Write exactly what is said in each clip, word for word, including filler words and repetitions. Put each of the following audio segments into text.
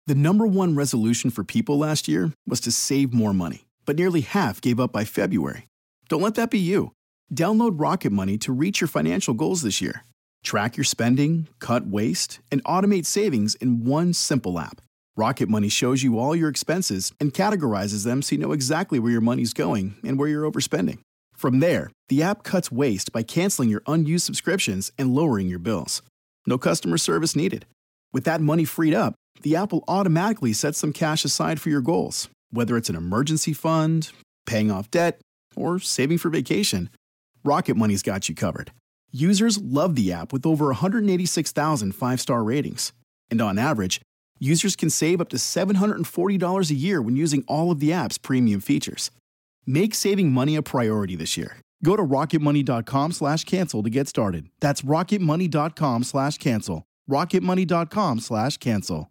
The number one resolution for people last year was to save more money, but nearly half gave up by February. Don't let that be you. Download Rocket Money to reach your financial goals this year. Track your spending, cut waste, and automate savings in one simple app. Rocket Money shows you all your expenses and categorizes them so you know exactly where your money's going and where you're overspending. From there, the app cuts waste by canceling your unused subscriptions and lowering your bills. No customer service needed. With that money freed up, the app will automatically set some cash aside for your goals, whether it's an emergency fund, paying off debt, or saving for vacation. Rocket Money's got you covered. Users love the app with over one hundred eighty-six thousand five-star ratings. And on average, users can save up to seven hundred forty dollars a year when using all of the app's premium features. Make saving money a priority this year. Go to rocketmoney.com slash cancel to get started. That's rocketmoney.com slash cancel. rocketmoney.com slash cancel.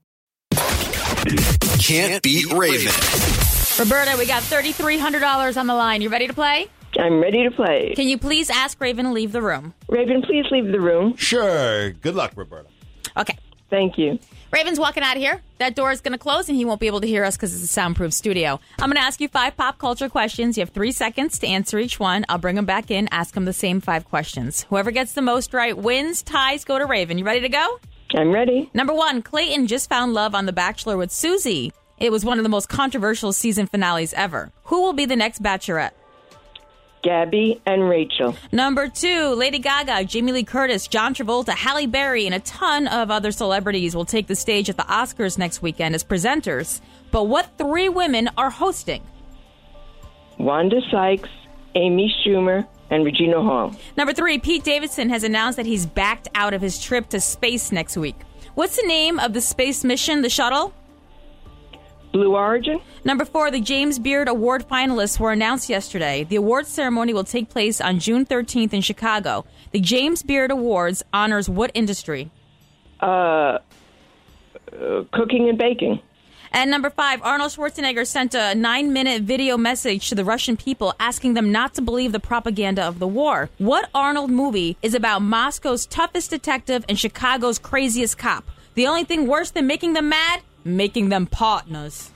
Can't beat Raven. Roberta, we got three thousand three hundred dollars on the line. You ready to play? I'm ready to play. Can you please ask Raven to leave the room? Raven, please leave the room. Sure. Good luck, Roberta. Okay. Thank you. Raven's walking out of here. That door is going to close, and he won't be able to hear us because it's a soundproof studio. I'm going to ask you five pop culture questions. You have three seconds to answer each one. I'll bring them back in, ask them the same five questions. Whoever gets the most right wins. Ties go to Raven. You ready to go? I'm ready. Number one, Clayton just found love on The Bachelor with Susie. It was one of the most controversial season finales ever. Who will be the next Bachelorette? Gabby and Rachel. Number two, Lady Gaga, Jamie Lee Curtis, John Travolta, Halle Berry, and a ton of other celebrities will take the stage at the Oscars next weekend as presenters. But what three women are hosting? Wanda Sykes, Amy Schumer, and Regina Hall. Number three, Pete Davidson has announced that he's backed out of his trip to space next week. What's the name of the space mission, the shuttle? Blue Origin. Number four, the James Beard Award finalists were announced yesterday. The awards ceremony will take place on June thirteenth in Chicago. The James Beard Awards honors what industry? Uh, uh, cooking and baking. And number five, Arnold Schwarzenegger sent a nine-minute video message to the Russian people asking them not to believe the propaganda of the war. What Arnold movie is about Moscow's toughest detective and Chicago's craziest cop? The only thing worse than making them mad? Making them partners.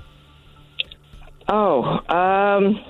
Oh, um,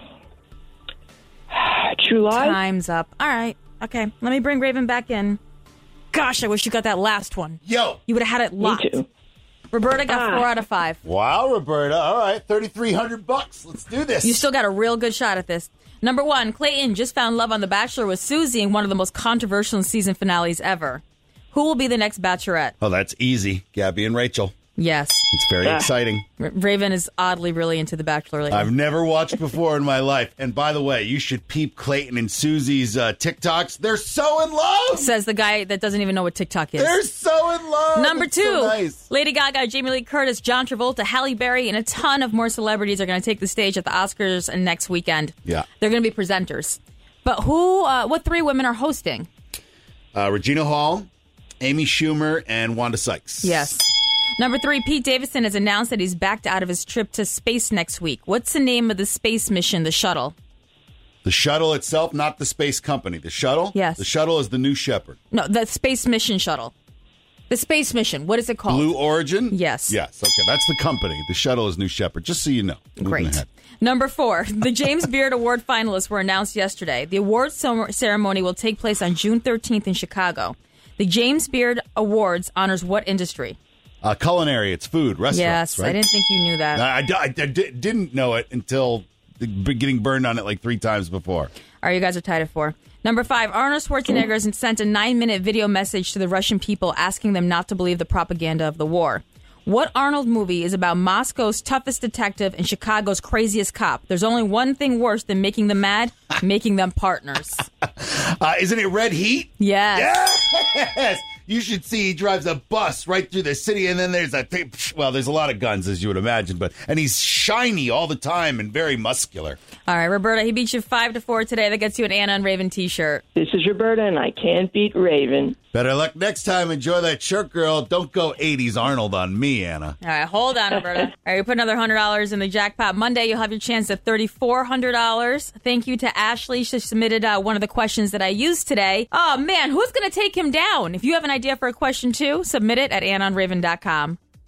True Lies? Time's up. All right. Okay, let me bring Raven back in. Gosh, I wish you got that last one. Yo. You would have had it locked. Me too. Roberta got Ah. four out of five. Wow, Roberta. All right, thirty-three hundred bucks. Let's do this. You still got a real good shot at this. Number one, Clayton just found love on The Bachelor with Susie in one of the most controversial season finales ever. Who will be the next Bachelorette? Oh, that's easy. Gabby and Rachel. Yes. It's very Ah. exciting. R- Raven is oddly really into The Bachelor lately. I've never watched before in my life. And by the way, you should peep Clayton and Susie's uh, TikToks. They're so in love. Says the guy that doesn't even know what TikTok is. They're so in love. Number It's two, so nice. Lady Gaga, Jamie Lee Curtis, John Travolta, Halle Berry, and a ton of more celebrities are going to take the stage at the Oscars next weekend. Yeah. They're going to be presenters. But who, uh, what three women are hosting? Uh, Regina Hall, Amy Schumer, and Wanda Sykes. Yes. Number three, Pete Davidson has announced that he's backed out of his trip to space next week. What's the name of the space mission, the shuttle? The shuttle itself, not the space company. The shuttle? Yes. The shuttle is the New Shepard. No, the space mission shuttle. The space mission. What is it called? Blue Origin? Yes. Yes. Okay, that's the company. The shuttle is New Shepard, just so you know. Moving Great. ahead. Number four, the James Beard Award finalists were announced yesterday. The awards ceremony will take place on June thirteenth in Chicago. The James Beard Awards honors what industry? Uh, culinary, it's food, restaurants, Yes, right? I didn't think you knew that. I, I, I di- didn't know it until the- getting burned on it like three times before. All right, you guys are tied at four. Number five, Arnold Schwarzenegger has sent a nine-minute video message to the Russian people asking them not to believe the propaganda of the war. What Arnold movie is about Moscow's toughest detective and Chicago's craziest cop? There's only one thing worse than making them mad, making them partners. Uh, isn't it Red Heat? Yes. Yes! You should see he drives a bus right through the city, and then there's a thing. Well, there's a lot of guns, as you would imagine, but and he's shiny all the time and very muscular. All right, Roberta, he beat you five to four today. That gets you an Anna and Raven T-shirt. This is Roberta, and I can't beat Raven. Better luck next time. Enjoy that shirt, girl. Don't go eighties Arnold on me, Anna. All right, hold on, Roberta. All right, we put another one hundred dollars in the jackpot. Monday, you'll have your chance at three thousand four hundred dollars. Thank you to Ashley. She submitted uh, one of the questions that I used today. Oh, man, who's going to take him down? If you have an idea for a question, too, submit it at anna on raven dot com.